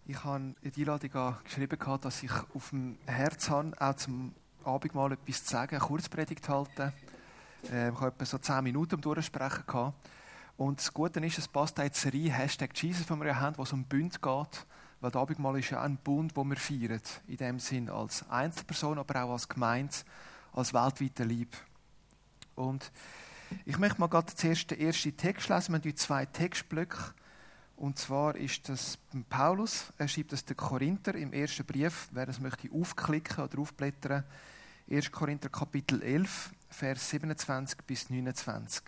Ich habe in die Einladung geschrieben, dass ich auf dem Herz habe, auch zum Abendmahl etwas zu sagen, eine Kurzpredigt halten. Ich habe etwa so 10 Minuten durchsprechen gehabt. Und das Gute ist, es passt auch in die Serie #Jesus, die wir ja haben, wo es um Bund geht. Weil das Abendmahl ist ja ein Bund, den wir feiern. In dem Sinn als Einzelperson, aber auch als Gemeinde, als weltweiter Lieb. Und ich möchte mal gerade zuerst den ersten Text lesen. Wir haben 2 Textblöcke. Und zwar ist das Paulus, er schreibt das den Korinther im ersten Brief, wer das möchte aufklicken oder aufblättern. 1. Korinther Kapitel 11, Vers 27 bis 29.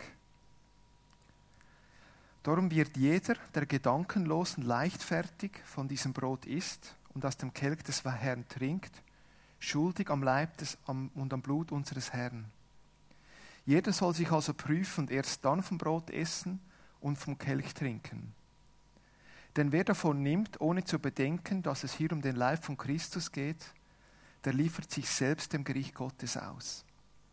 Darum wird jeder, der gedankenlos und leichtfertig von diesem Brot isst und aus dem Kelch des Herrn trinkt, schuldig am Leib und am Blut unseres Herrn. Jeder soll sich also prüfen und erst dann vom Brot essen und vom Kelch trinken. Denn wer davon nimmt, ohne zu bedenken, dass es hier um den Leib von Christus geht, der liefert sich selbst dem Gericht Gottes aus.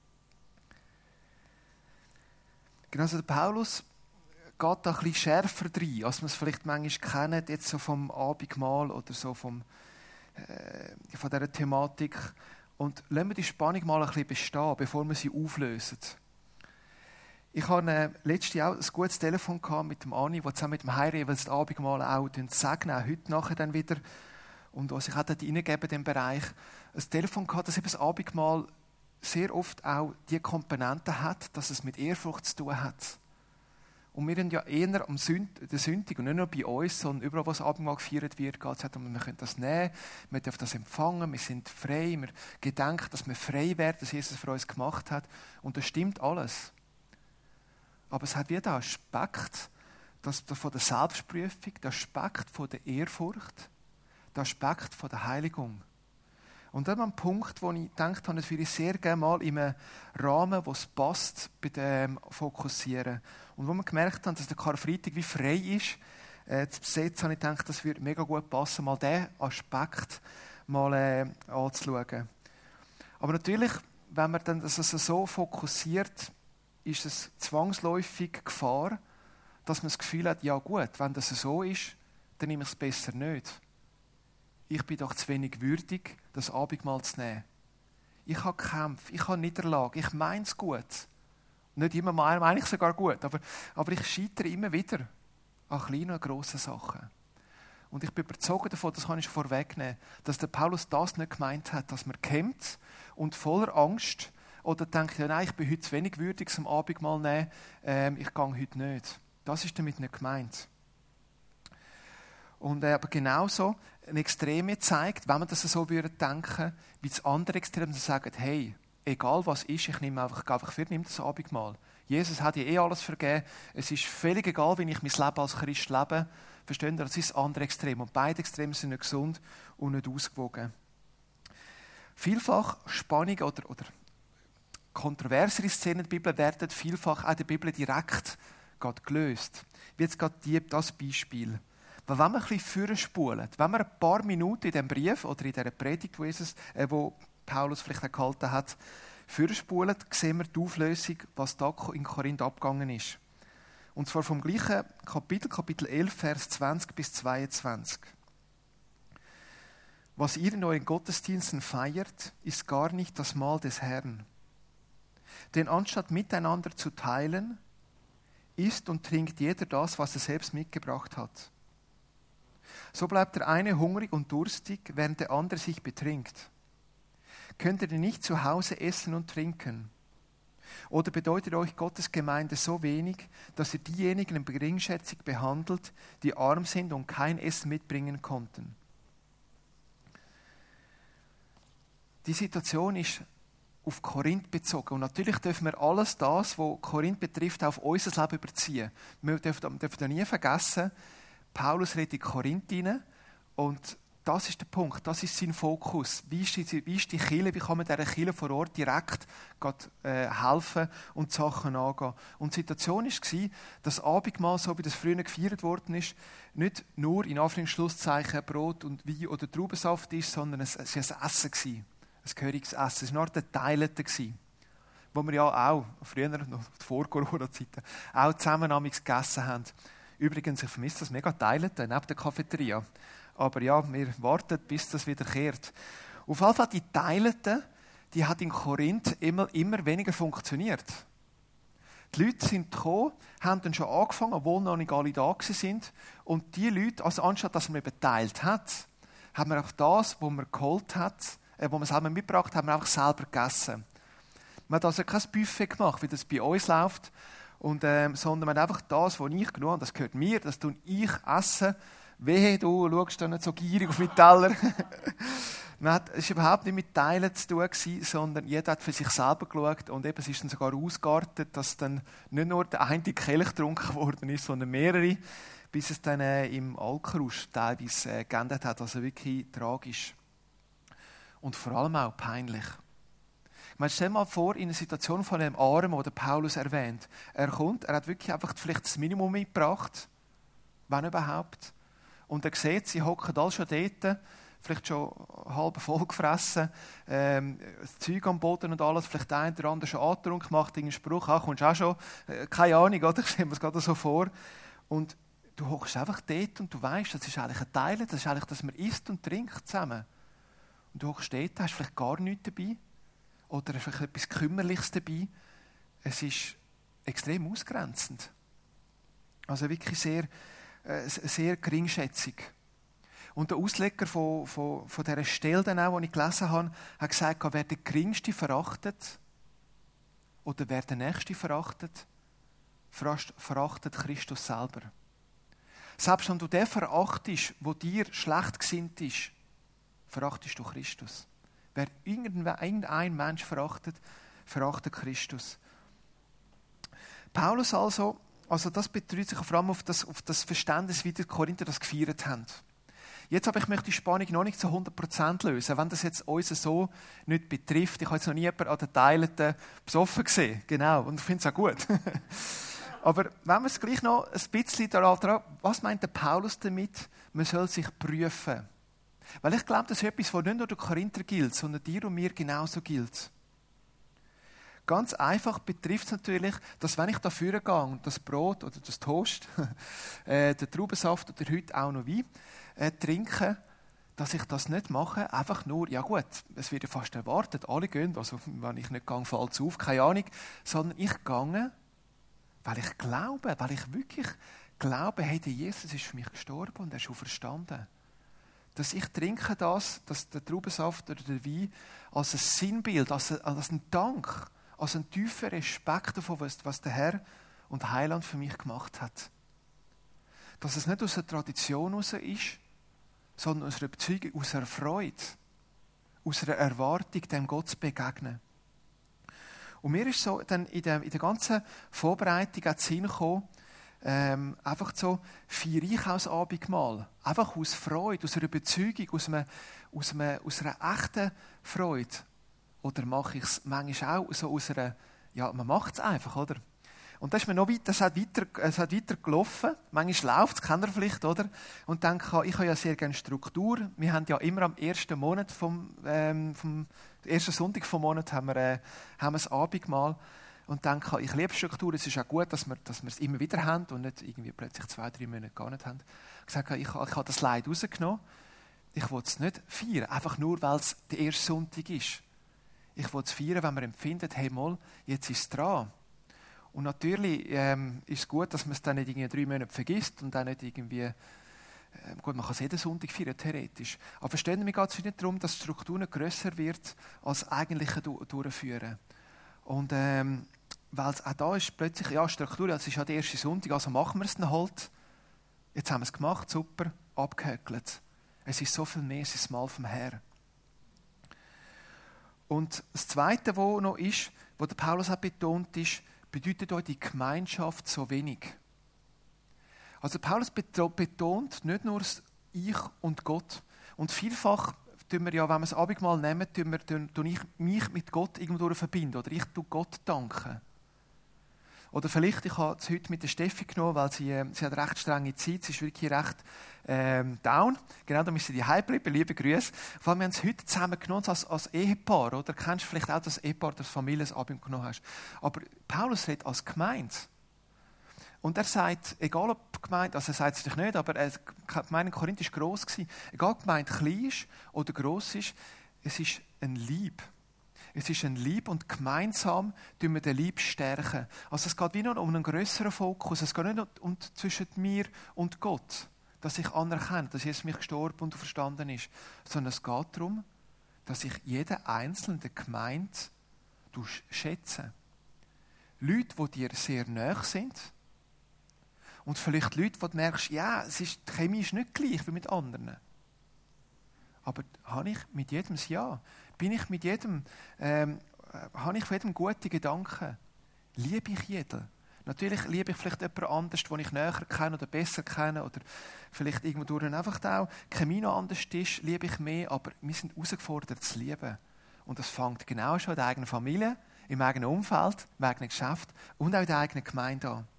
Genau, also der Paulus geht da ein bisschen schärfer rein, als man es vielleicht manchmal kennt, jetzt so vom Abendmahl oder so von dieser Thematik. Und lassen wir die Spannung mal ein bisschen bestehen, bevor wir sie auflösen. Ich hatte letztes Jahr ein gutes Telefon mit dem Ani, der zusammen mit dem Heiri das Abendmahl auch segnen, auch heute nachher dann wieder. Und was ich auch dort reingebe in diesem Bereich, ein Telefon gehabt, das eben das Abendmahl sehr oft auch die Komponente hat, dass es mit Ehrfurcht zu tun hat. Und wir sind ja eher am Sonntag und nicht nur bei uns, sondern überall, wo das Abendmahl gefeiert wird, geht es darum, wir können das nehmen, wir dürfen das empfangen, wir sind frei, wir gedenken, dass wir frei werden, dass Jesus für uns gemacht hat. Und das stimmt alles. Aber es hat wieder den Aspekt von der Selbstprüfung, den Aspekt von der Ehrfurcht, den Aspekt von der Heiligung. Und dann ein Punkt, wo ich gedacht habe, das würde ich sehr gerne mal in einem Rahmen, wo es passt, bei dem fokussieren. Und wo wir gemerkt haben, dass der Karfreitag wie frei ist, zu besetzen, habe ich gedacht, das würde mega gut passen, mal diesen Aspekt mal anzuschauen. Aber natürlich, wenn man dann das so fokussiert, ist es zwangsläufig Gefahr, dass man das Gefühl hat, ja gut, wenn das so ist, dann nehme ich es besser nicht. Ich bin doch zu wenig würdig, das Abendmahl zu nehmen. Ich habe Kämpfe, ich habe Niederlage, ich meine es gut. Nicht immer meine ich sogar gut, aber ich scheitere immer wieder an kleinen und grossen Sachen. Und ich bin überzeugt davon, das kann ich vorwegnehmen, dass der Paulus das nicht gemeint hat, dass man kämpft und voller Angst oder denkt, ja, nein, ich bin heute zu wenig würdig zum Abendmahl nehmen, ich gehe heute nicht. Das ist damit nicht gemeint. Und aber genauso ein Extreme zeigt, wenn man das so würde denken, wie das andere Extrem, das sagt, hey, egal was ist, ich nehme einfach für, nimm das Abendmahl. Jesus hat ja alles vergeben. Es ist völlig egal, wie ich mein Leben als Christ lebe. Verstehen Sie? Das ist das andere Extrem. Und beide Extreme sind nicht gesund und nicht ausgewogen. Vielfach Spannung oder kontroversere Szenen der Bibel werden vielfach auch in der Bibel direkt gelöst. Wie jetzt gerade das Beispiel. Weil wenn man ein bisschen vorspulen, wenn man ein paar Minuten in diesem Brief oder in dieser Predigt, wo Paulus vielleicht auch gehalten hat, vorspulen, sehen wir die Auflösung, was da in Korinth abgegangen ist. Und zwar vom gleichen Kapitel 11, Vers 20 bis 22. Was ihr in euren Gottesdiensten feiert, ist gar nicht das Mahl des Herrn. Denn anstatt miteinander zu teilen, isst und trinkt jeder das, was er selbst mitgebracht hat. So bleibt der eine hungrig und durstig, während der andere sich betrinkt. Könnt ihr denn nicht zu Hause essen und trinken? Oder bedeutet euch Gottes Gemeinde so wenig, dass ihr diejenigen geringschätzig behandelt, die arm sind und kein Essen mitbringen konnten? Die Situation ist auf Korinth bezogen. Und natürlich dürfen wir alles das, was Korinth betrifft, auf unser Leben überziehen. Wir dürfen nie vergessen, Paulus redet in Korinth rein und das ist der Punkt, das ist sein Fokus. Wie ist die Kirche, wie kann man dieser Kirche vor Ort direkt helfen und die Sachen angehen. Und die Situation war, dass Abendmahl, so wie das früher gefeiert worden ist, nicht nur in Anführungszeichen Brot und Wein oder Traubensaft ist, sondern es war ein Essen gewesen. Ein gehöriges Essen. Es war eine Art Teilete, wo wir ja auch, früher, noch vor Corona-Zeiten, auch zusammen gegessen haben. Übrigens, ich vermisse das mega Teilete neben der Cafeteria. Aber ja, wir warten, bis das wieder kehrt. Auf jeden Fall, die Teileten, die hat in Korinth immer weniger funktioniert. Die Leute sind gekommen, haben dann schon angefangen, obwohl noch nicht alle da waren. Und die Leute, also anstatt dass man eben geteilt hat, haben wir auch das, was man geholt hat, was man selber mitgebracht hat, haben wir einfach selber gegessen. Man hat also kein Buffet gemacht, wie das bei uns läuft, sondern man hat einfach das, was ich genommen habe, das gehört mir, das tue ich essen. Wehe, du schaust da nicht so gierig auf meinen Teller. Es war überhaupt nicht mit Teilen zu tun, sondern jeder hat für sich selber geschaut und eben, es ist dann sogar ausgeartet, dass dann nicht nur der eine Kelch getrunken worden ist, sondern mehrere, bis es dann im Alkrausch teilweise geendet hat. Also wirklich tragisch. Und vor allem auch peinlich. Ich meine, stell dir mal vor, in einer Situation von einem Armen, den Paulus erwähnt. Er hat wirklich einfach vielleicht das Minimum mitgebracht, wenn überhaupt. Und er sieht, sie hocken alle schon dort, vielleicht schon halb voll gefressen, das Zeug am Boden und alles, vielleicht der eine oder andere schon angetrunken, macht irgendeinen Spruch, kommst auch schon, keine Ahnung, oder? Ich stelle mir das gerade so vor. Und du hockst einfach dort und du weißt, das ist eigentlich ein Teil, das ist eigentlich, dass man isst und trinkt zusammen. Und du hockst dort, hast vielleicht gar nichts dabei oder vielleicht etwas Kümmerliches dabei. Es ist extrem ausgrenzend. Also wirklich sehr geringschätzig. Und der Ausleger von dieser Stelle, die ich gelesen habe, hat gesagt, wer den Geringsten verachtet oder wer den Nächsten verachtet, verachtet Christus selber. Selbst wenn du den verachtest, der dir schlecht gesinnt ist, verachtest du Christus. Wer irgendein Mensch verachtet, verachtet Christus. Paulus also das betrifft sich vor allem auf das Verständnis, wie die Korinther das gefeiert haben. Jetzt aber, ich möchte die Spannung noch nicht zu 100% lösen, wenn das jetzt uns so nicht betrifft. Ich habe jetzt noch nie jemanden an den Teileten besoffen gesehen. Genau, und ich finde es auch gut. Aber wenn wir es gleich noch ein bisschen daran, was meint der Paulus damit, man soll sich prüfen? Weil ich glaube, das ist etwas, was nicht nur der Korinther gilt, sondern dir und mir genauso gilt. Ganz einfach betrifft es natürlich, dass wenn ich dafür gehe und das Brot oder das Toast, den Traubensaft oder heute auch noch Wein trinke, dass ich das nicht mache, einfach nur, ja gut, es wird ja fast erwartet, alle gehen, also wenn ich nicht gehe, fällt es auf, keine Ahnung, sondern ich gehe, weil ich glaube, weil ich wirklich glaube, hey, der Jesus ist für mich gestorben und er ist auferstanden. Dass ich trinke das, dass der Traubensaft oder der Wein, als ein Sinnbild, als ein Dank, als ein tiefer Respekt davon, was der Herr und Heiland für mich gemacht hat. Dass es nicht aus einer Tradition heraus ist, sondern aus einer Überzeugung, aus einer Freude, aus einer Erwartung, dem Gott zu begegnen. Und mir ist so dann in der ganzen Vorbereitung auch der Sinn gekommen, einfach so feiere ich auch das Abendmahl. Einfach aus Freude, aus einer Überzeugung, aus einer echten Freude. Oder mache ich es manchmal auch so aus einer, ja, man macht es einfach, oder? Und das ist mir noch weiter, es hat weiter gelaufen. Manchmal läuft es, kennt ihr vielleicht, oder? Und dann ich habe ja sehr gerne Struktur. Wir haben ja immer am ersten Monat vom ersten Sonntag vom Monat haben wir das Abendmahl. Und dann ich liebe Struktur. Es ist auch gut, dass wir es immer wieder haben und nicht irgendwie plötzlich 2-3 Monate gar nicht haben. Ich habe gesagt, ich habe das Leid rausgenommen. Ich will es nicht feiern, einfach nur, weil es der erste Sonntag ist. Ich will es feiern, wenn man empfindet, hey mal, jetzt ist es dran. Und natürlich ist es gut, dass man es dann nicht irgendwie 3 Monate vergisst und dann nicht irgendwie, gut, man kann es jeden Sonntag feiern, theoretisch. Aber verstehen wir, geht es nicht darum, dass die Struktur nicht grösser wird als eigentliche Durchführen. Und weil es auch da ist, plötzlich, ja, Struktur, es ist ja der erste Sonntag, also machen wir es dann halt. Jetzt haben wir es gemacht, super, abgehökelt. Es ist so viel mehr, es ist das Mahl vom Herrn. Und das Zweite, was noch ist, was der Paulus auch betont ist, bedeutet euch die Gemeinschaft so wenig. Also Paulus betont nicht nur das Ich und Gott. Und vielfach tun wir ja, wenn wir das Abendmahl nehmen, tue ich mich mit Gott irgendwo verbinden. Oder ich tue Gott danken. Oder vielleicht, ich habe es heute mit der Steffi genommen, weil sie hat recht strenge Zeit, sie ist wirklich recht down. Genau, da müssen sie daheim bleiben, liebe Grüße. Vor allem, wir haben es heute zusammen genommen als Ehepaar, oder? Kennst du vielleicht auch das Ehepaar, das Familienabend genommen hast. Aber Paulus redet als Gemeinde. Und er sagt, egal ob die Gemeinde, also er sagt es natürlich nicht, aber die Gemeinde in Korinth war gross. Egal ob die Gemeinde klein ist oder gross ist, es ist ein Leib. Es ist ein Leib und gemeinsam tun wir den Leib stärken. Also es geht wie noch um einen grösseren Fokus. Es geht nicht um zwischen mir und Gott, dass ich anerkenne, dass Jesus mich gestorben und verstanden ist, sondern es geht darum, dass ich jeden Einzelnen der Gemeinde schätze. Leute, die dir sehr nahe sind und vielleicht Leute, wo du merkst, ja, die Chemie ist nicht gleich wie mit anderen. Aber habe ich mit jedem Ja? Bin ich mit jedem, habe ich von jedem gute Gedanken? Liebe ich jeden? Natürlich liebe ich vielleicht jemanden anders, den ich näher kenne oder besser kenne oder vielleicht irgendwo durch einfach auch Chemie noch anders ist, liebe ich mehr, aber wir sind herausgefordert zu lieben. Und das fängt genau schon in der eigenen Familie, im eigenen Umfeld, im eigenen Geschäft und auch in der eigenen Gemeinde an.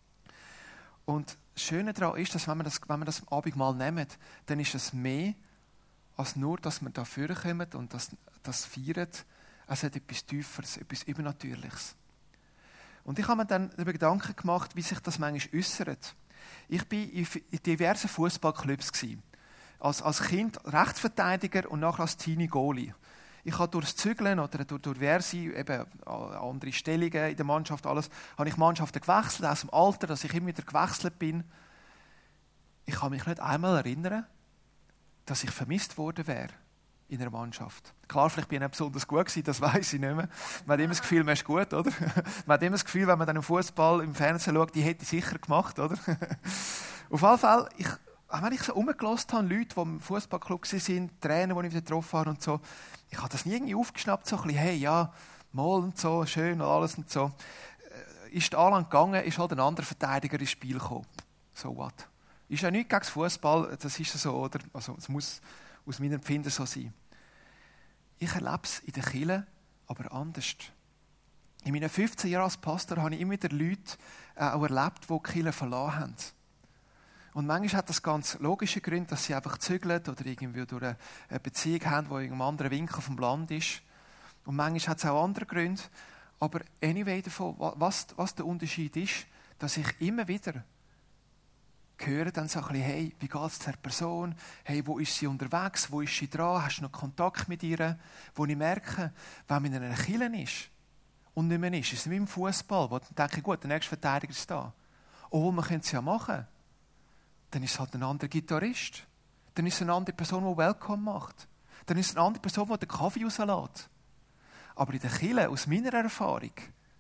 Und das Schöne daran ist, dass wenn wir das Abendmahl nehmen, dann ist es mehr als nur, dass wir da vorkommen und das feiern. Es hat etwas Tieferes, etwas Übernatürliches. Und ich habe mir dann darüber Gedanken gemacht, wie sich das manchmal äußert. Ich war in diversen Fußballclubs. Als Kind Rechtsverteidiger und nachher als Teenie Goalie. Ich habe durch das Zügeln oder durch diverse eben andere Stellungen in der Mannschaft, alles, habe ich Mannschaften gewechselt, aus dem Alter, dass ich immer wieder gewechselt bin. Ich kann mich nicht einmal erinnern, dass ich vermisst worden wäre in einer Mannschaft. Klar, vielleicht bin ich nicht besonders gut gewesen, das weiss ich nicht mehr. Man hat immer das Gefühl, man ist gut, oder? Man hat immer das Gefühl, wenn man dann im Fußball im Fernsehen schaut, die hätte ich sicher gemacht, oder? Auf jeden Fall, wenn ich so rumgelassen habe, Leute, die im Fußballclub waren, Trainer, die ich wieder getroffen habe und so, ich habe das nie irgendwie aufgeschnappt, so ein bisschen, hey, ja, mal und so, schön und alles und so. Ist die Anlage gegangen, ist halt ein anderer Verteidiger ins Spiel gekommen. So what? Ist ja nichts gegen das Fußball, das ist so, oder? Also, es muss aus meinem Empfinden so sein. Ich erlebe es in der Kirche, aber anders. In meinen 15 Jahren als Pastor habe ich immer wieder Leute auch erlebt, die die Kirche verlassen haben. Und manchmal hat das ganz logische Gründe, dass sie einfach zügeln oder irgendwie durch eine Beziehung haben, die in einem anderen Winkel vom Land ist. Und manchmal hat es auch andere Gründe. Aber anyway davon, was der Unterschied ist, dass ich immer wieder höre dann so ein bisschen, hey, wie geht es der Person? Hey, wo ist sie unterwegs? Wo ist sie dran? Hast du noch Kontakt mit ihr? Wo ich merke, wenn man in einer Kirche ist und nicht mehr ist es wie im Fußball, wo dann denke ich, gut, der nächste Verteidiger ist da. Oh, man könnte es ja machen. Dann ist es halt ein anderer Gitarrist. Dann ist es eine andere Person, die Welcome macht. Dann ist es eine andere Person, die den Kaffee rauslässt. Aber in der Kirche, aus meiner Erfahrung,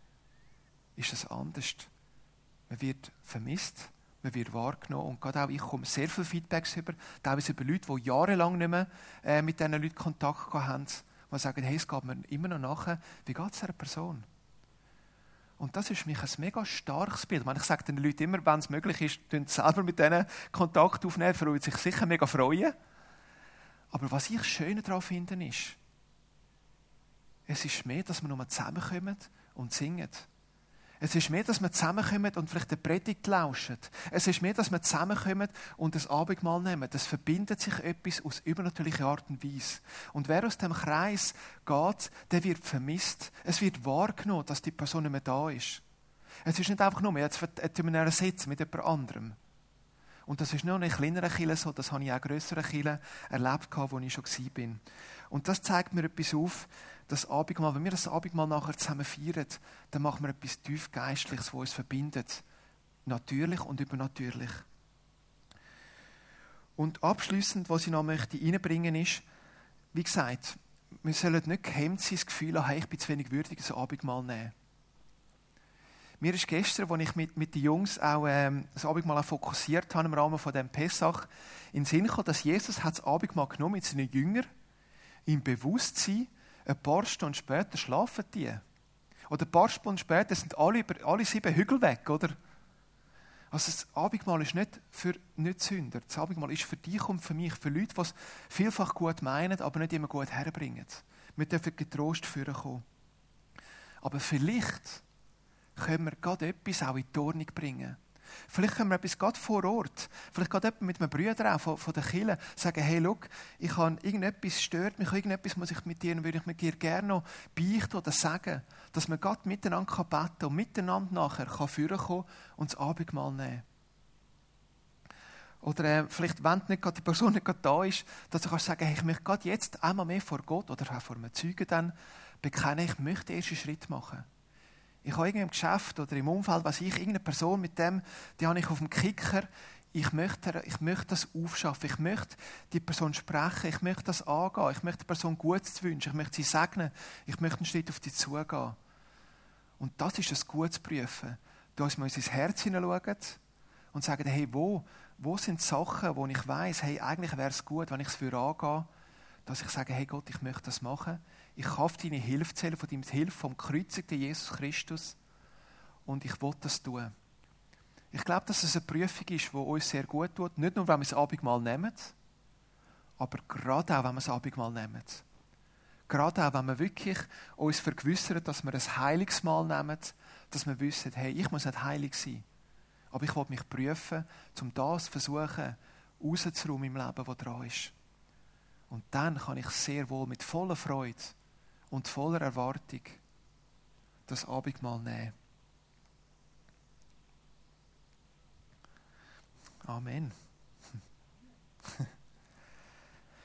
ist es anders. Man wird vermisst. Man wird wahrgenommen. Und gerade auch ich komme sehr viele Feedbacks über, teilweise über Leute, die jahrelang nicht mehr mit diesen Leuten Kontakt haben, die sagen, hey, es geht mir immer noch nachher, wie geht es einer Person? Und das ist für mich ein mega starkes Bild. Ich sage den Leuten immer, wenn es möglich ist, selber mit denen Kontakt aufnehmen, freuen sich sicher mega freuen. Aber was ich schön daran finde, ist, es ist mehr, dass wir nur zusammenkommen und singen. Es ist mehr, dass wir zusammenkommen und vielleicht eine Predigt lauschen. Es ist mehr, dass wir zusammenkommen und das Abendmahl nehmen. Es verbindet sich etwas aus übernatürlicher Art und Weise. Und wer aus dem Kreis geht, der wird vermisst. Es wird wahrgenommen, dass die Person nicht mehr da ist. Es ist nicht einfach nur, jetzt tun wir einen Sitz mit jemand anderem. Und das ist nur in kleineren Kirchen so, das habe ich auch in grösseren Kirchen erlebt, wo ich schon war. Und das zeigt mir etwas auf, das Abendmahl, wenn wir das Abendmahl nachher zusammen feiern, dann machen wir etwas tief Geistliches, das uns verbindet. Natürlich und übernatürlich. Und abschliessend, was ich noch reinbringen möchte, ist, wie gesagt, wir sollen nicht gehemmt sein, das Gefühl haben, hey, ich bin zu wenig würdig, das Abendmahl nehmen. Mir ist gestern, als ich mit den Jungs auch das Abendmahl fokussiert habe im Rahmen von dem Pessach, in den Sinn gekommen, dass Jesus das Abendmahl genommen mit seinen Jüngern, im Bewusstsein, ein paar Stunden später schlafen die. Oder ein paar Stunden später sind alle 7 Hügel weg, oder? Also das Abendmahl ist nicht für Nicht-Sünder. Das Abendmahl ist für dich und für mich, für Leute, die es vielfach gut meinen, aber nicht immer gut herbringen. Wir dürfen getrost vorkommen. Aber vielleicht können wir gerade etwas auch in die Ordnung bringen. Vielleicht können wir etwas gerade vor Ort, vielleicht gerade mit einem Bruder auch von der Kirche sagen, hey, schau, ich habe irgendetwas stört mich, irgendetwas muss ich mit dir, würde ich mit dir gerne noch beichten oder sagen, dass man gerade miteinander beten kann und miteinander nachher führen kann und das Abendmahl nehmen. Oder vielleicht, wenn nicht die Person nicht gerade da ist, dass du kannst sagen, hey, ich möchte gerade jetzt einmal mehr vor Gott oder auch vor einem Zeugen dann bekennen, ich möchte den ersten Schritt machen. Ich habe irgendwie im Geschäft oder im Umfeld, irgendeine Person mit dem, die habe ich auf dem Kicker, ich möchte das aufschaffen, ich möchte die Person sprechen, ich möchte das angehen, ich möchte der Person Gutes wünschen, ich möchte sie segnen, ich möchte einen Schritt auf die zugehen. Und das ist ein gutes Prüfen. Da müssen wir uns ins Herz hineinschauen und sagen, hey, wo sind Sachen, wo ich weiss, hey, eigentlich wäre es gut, wenn ich es für angehe, dass ich sage, hey Gott, ich möchte das machen. Ich kann auf deine Hilfe zählen, von deiner Hilfe vom gekreuzigten Jesus Christus. Und ich will das tun. Ich glaube, dass es eine Prüfung ist, die uns sehr gut tut. Nicht nur, wenn wir das Abendmahl nehmen, aber gerade auch, wenn wir das Abendmahl nehmen. Gerade auch, wenn wir wirklich uns vergewissern, dass wir ein Heilungsmahl nehmen, dass wir wissen, hey, ich muss nicht heilig sein. Aber ich will mich prüfen, um das versuchen, rauszuräumen im Leben, das dran ist. Und dann kann ich sehr wohl mit voller Freude und voller Erwartung das Abendmahl nehmen. Amen.